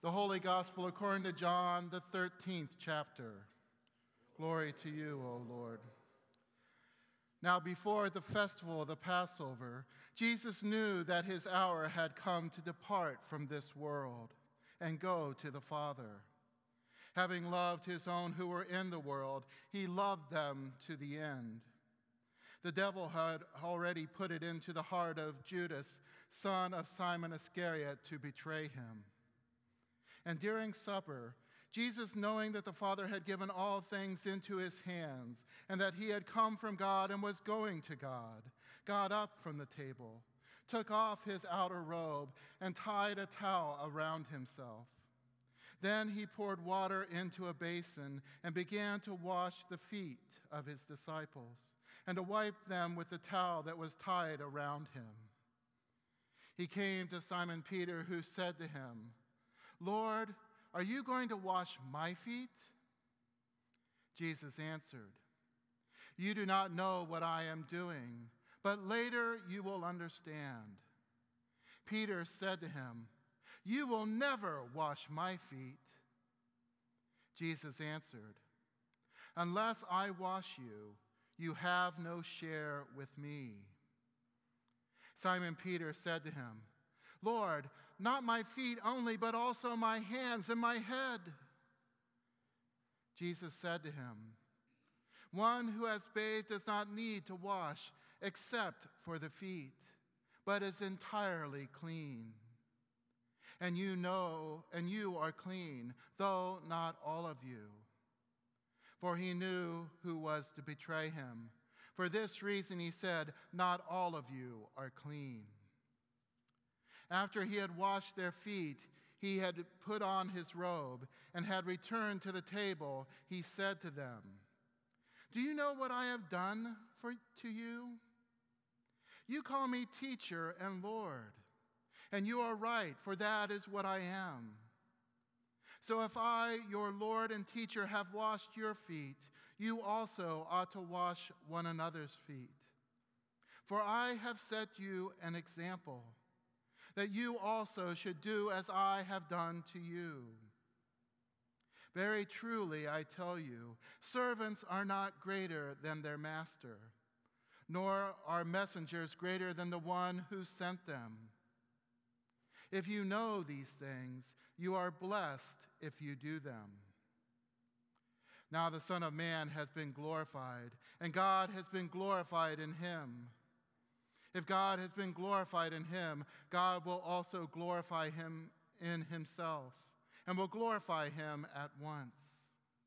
The Holy Gospel according to John, the 13th chapter. Glory to you, O Lord. Now before the festival of the Passover, Jesus knew that his hour had come to depart from this world and go to the Father. Having loved his own who were in the world, he loved them to the end. The devil had already put it into the heart of Judas, son of Simon Iscariot, to betray him. And during supper, Jesus, knowing that the Father had given all things into his hands, and that he had come from God and was going to God, got up from the table, took off his outer robe, and tied a towel around himself. Then he poured water into a basin and began to wash the feet of his disciples, and to wipe them with the towel that was tied around him. He came to Simon Peter, who said to him, "Lord, are you going to wash my feet?" Jesus answered, "You do not know what I am doing, but later you will understand." Peter said to him, "You will never wash my feet." Jesus answered, "Unless I wash you, you have no share with me." Simon Peter said to him, "Lord, not my feet only, but also my hands and my head." Jesus said to him, "One who has bathed does not need to wash except for the feet, but is entirely clean. And you are clean, though not all of you." For he knew who was to betray him. For this reason he said, "Not all of you are clean." After he had washed their feet, he had put on his robe and had returned to the table. He said to them, "Do you know what I have done to you? You call me teacher and Lord, and you are right, for that is what I am. So if I, your Lord and teacher, have washed your feet, you also ought to wash one another's feet. For I have set you an example, that you also should do as I have done to you. Very truly, I tell you, servants are not greater than their master, nor are messengers greater than the one who sent them. If you know these things, you are blessed if you do them. Now the Son of Man has been glorified, and God has been glorified in him. If God has been glorified in him, God will also glorify him in himself, and will glorify him at once.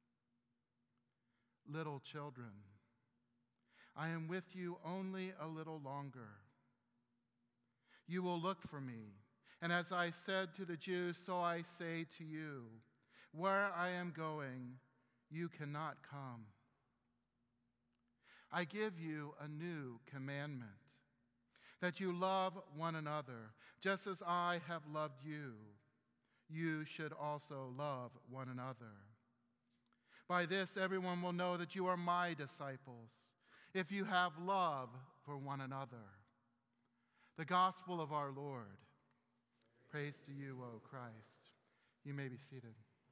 Little children, I am with you only a little longer. You will look for me, and as I said to the Jews, so I say to you, where I am going, you cannot come. I give you a new commandment, that you love one another, just as I have loved you. You should also love one another. By this, everyone will know that you are my disciples, if you have love for one another." The gospel of our Lord. Praise to you, O Christ. You may be seated.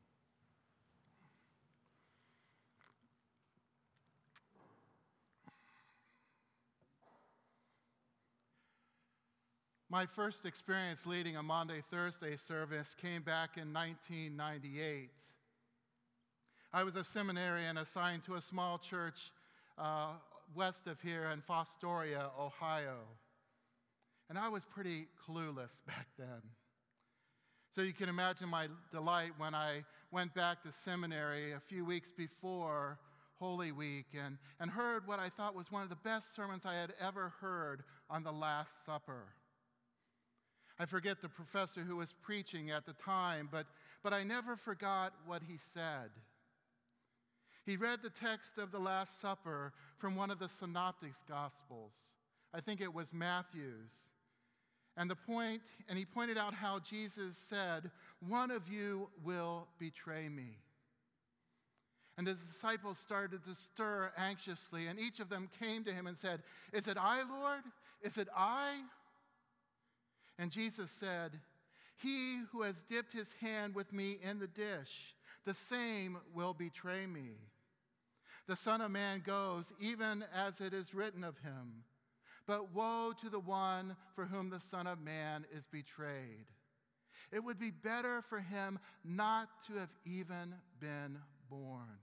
My first experience leading a Maundy Thursday service came back in 1998. I was a seminarian assigned to a small church west of here in Fostoria, Ohio. And I was pretty clueless back then. So you can imagine my delight when I went back to seminary a few weeks before Holy Week and heard what I thought was one of the best sermons I had ever heard on the Last Supper. I forget the professor who was preaching at the time, but I never forgot what he said. He read the text of the Last Supper from one of the Synoptic Gospels. I think it was Matthew's. And he pointed out how Jesus said, "One of you will betray me." And the disciples started to stir anxiously, and each of them came to him and said, "Is it I, Lord? Is it I?" And Jesus said, He who has dipped his hand with me in the dish, the same will betray me. The Son of Man goes even as it is written of him. But woe to the one for whom the Son of Man is betrayed. It would be better for him not to have even been born."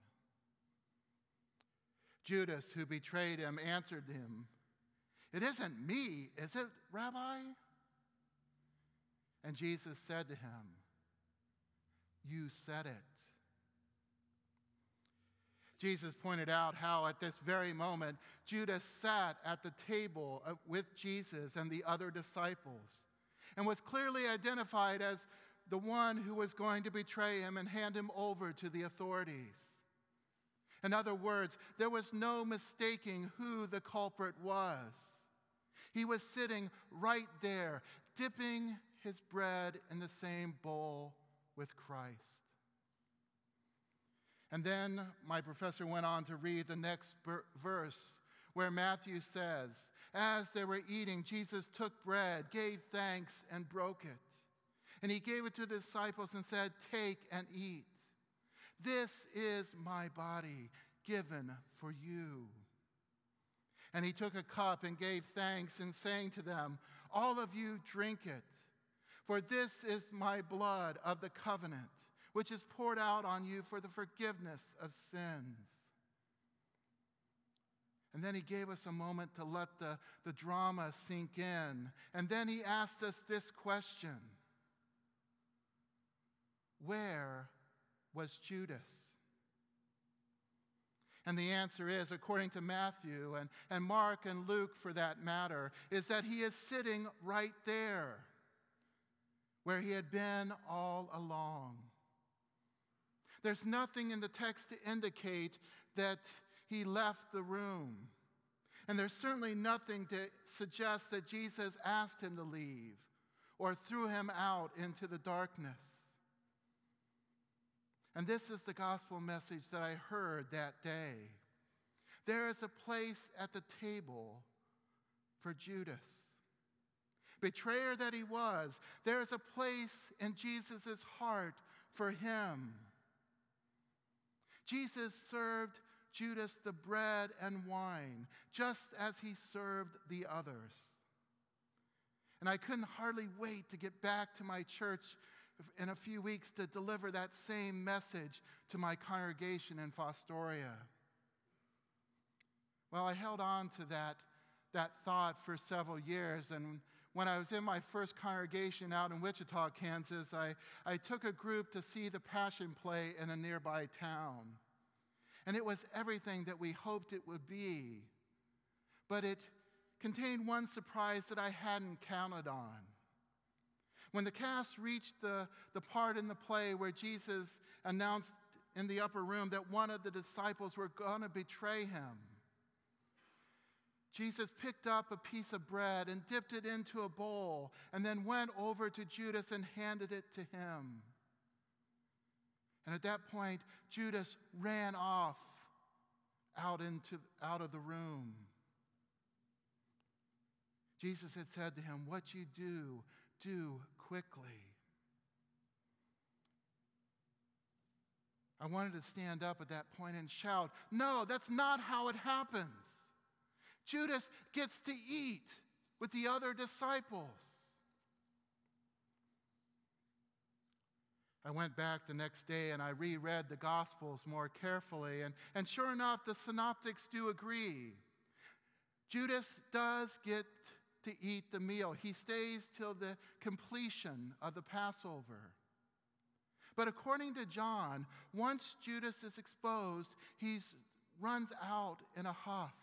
Judas, who betrayed him, answered him, "It isn't me, is it, Rabbi?" And Jesus said to him, "You said it." Jesus pointed out how at this very moment Judas sat at the table with Jesus and the other disciples and was clearly identified as the one who was going to betray him and hand him over to the authorities. In other words, there was no mistaking who the culprit was. He was sitting right there, dipping his bread in the same bowl with Christ. And then my professor went on to read the next verse where Matthew says, "As they were eating, Jesus took bread, gave thanks, and broke it. And he gave it to the disciples and said, 'Take and eat. This is my body given for you.' And he took a cup and gave thanks and saying to them, 'All of you drink it, for this is my blood of the covenant, which is poured out on you for the forgiveness of sins.'" And then he gave us a moment to let the drama sink in. And then he asked us this question: where was Judas? And the answer is, according to Matthew and Mark and Luke for that matter, is that he is sitting right there where he had been all along. There's nothing in the text to indicate that he left the room. And there's certainly nothing to suggest that Jesus asked him to leave or threw him out into the darkness. And this is the gospel message that I heard that day. There is a place at the table for Judas. Betrayer that he was, there is a place in Jesus' heart for him. Jesus served Judas the bread and wine, just as he served the others. And I couldn't hardly wait to get back to my church in a few weeks to deliver that same message to my congregation in Fostoria. Well, I held on to that thought for several years, and when I was in my first congregation out in Wichita, Kansas, I took a group to see the Passion play in a nearby town. And it was everything that we hoped it would be. But it contained one surprise that I hadn't counted on. When the cast reached the part in the play where Jesus announced in the upper room that one of the disciples were going to betray him, Jesus picked up a piece of bread and dipped it into a bowl and then went over to Judas and handed it to him. And at that point, Judas ran off out of the room. Jesus had said to him, "What you do, do quickly." I wanted to stand up at that point and shout, "No, that's not how it happens. Judas gets to eat with the other disciples." I went back the next day and I reread the Gospels more carefully, and sure enough, the synoptics do agree. Judas does get to eat the meal. He stays till the completion of the Passover. But according to John, once Judas is exposed, he runs out in a huff.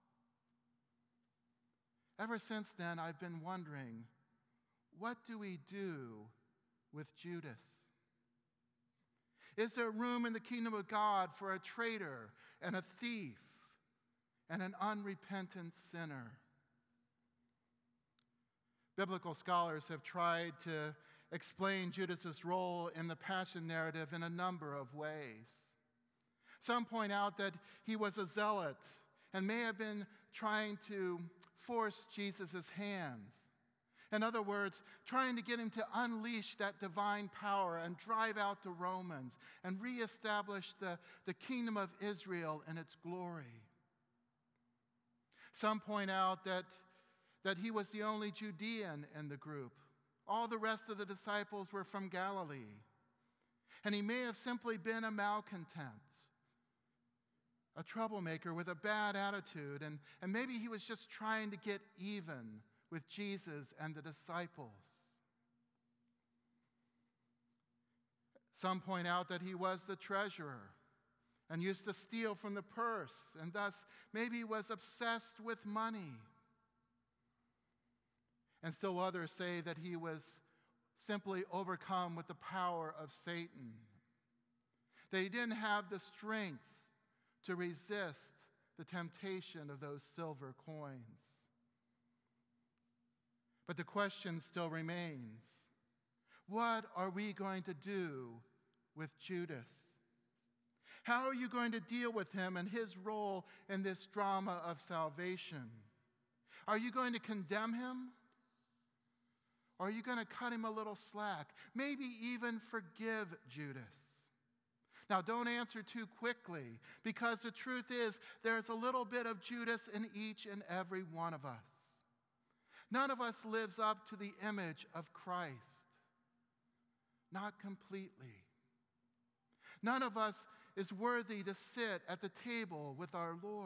Ever since then, I've been wondering, what do we do with Judas? Is there room in the kingdom of God for a traitor and a thief and an unrepentant sinner? Biblical scholars have tried to explain Judas's role in the Passion narrative in a number of ways. Some point out that he was a zealot and may have been trying to force Jesus' hands. In other words, trying to get him to unleash that divine power and drive out the Romans and reestablish the kingdom of Israel in its glory. Some point out that he was the only Judean in the group. All the rest of the disciples were from Galilee. And he may have simply been a malcontent, a troublemaker with a bad attitude, and maybe he was just trying to get even with Jesus and the disciples. Some point out that he was the treasurer and used to steal from the purse, and thus maybe he was obsessed with money. And still others say that he was simply overcome with the power of Satan, that he didn't have the strength to resist the temptation of those silver coins. But the question still remains, what are we going to do with Judas? How are you going to deal with him and his role in this drama of salvation? Are you going to condemn him? Or are you going to cut him a little slack? Maybe even forgive Judas? Now, don't answer too quickly, because the truth is there's a little bit of Judas in each and every one of us. None of us lives up to the image of Christ. Not completely. None of us is worthy to sit at the table with our Lord.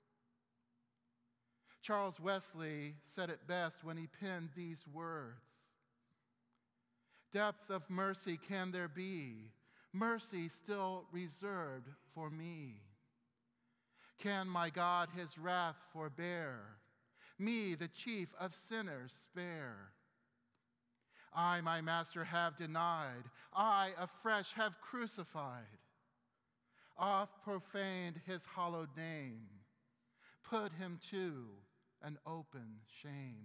Charles Wesley said it best when he penned these words. Depth of mercy can there be, mercy still reserved for me. Can my God his wrath forbear, me the chief of sinners spare? I my master have denied, I afresh have crucified, oft profaned his hallowed name, put him to an open shame.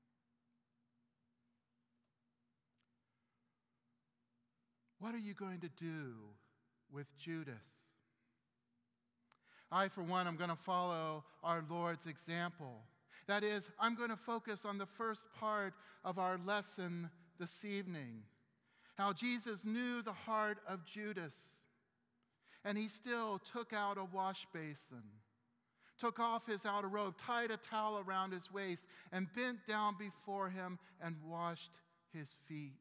What are you going to do with Judas? I, for one, am going to follow our Lord's example. That is, I'm going to focus on the first part of our lesson this evening, how Jesus knew the heart of Judas, and he still took out a wash basin, took off his outer robe, tied a towel around his waist, and bent down before him and washed his feet.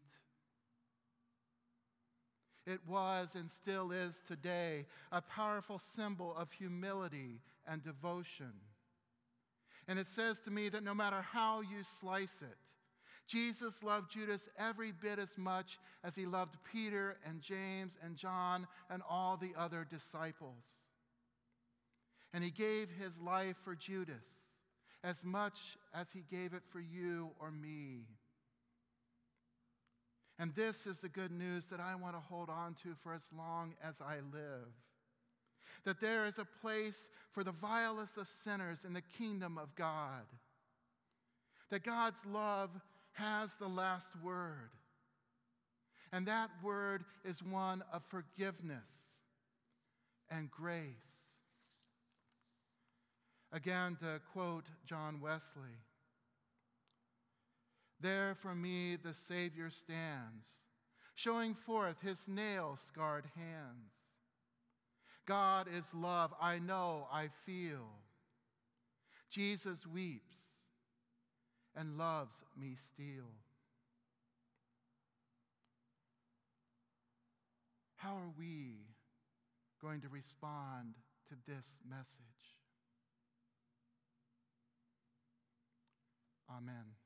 It was and still is today a powerful symbol of humility and devotion. And it says to me that no matter how you slice it, Jesus loved Judas every bit as much as he loved Peter and James and John and all the other disciples. And he gave his life for Judas as much as he gave it for you or me. And this is the good news that I want to hold on to for as long as I live. That there is a place for the vilest of sinners in the kingdom of God. That God's love has the last word. And that word is one of forgiveness and grace. Again, to quote John Wesley, there for me the Savior stands, showing forth his nail-scarred hands. God is love, I know, I feel. Jesus weeps and loves me still. How are we going to respond to this message? Amen.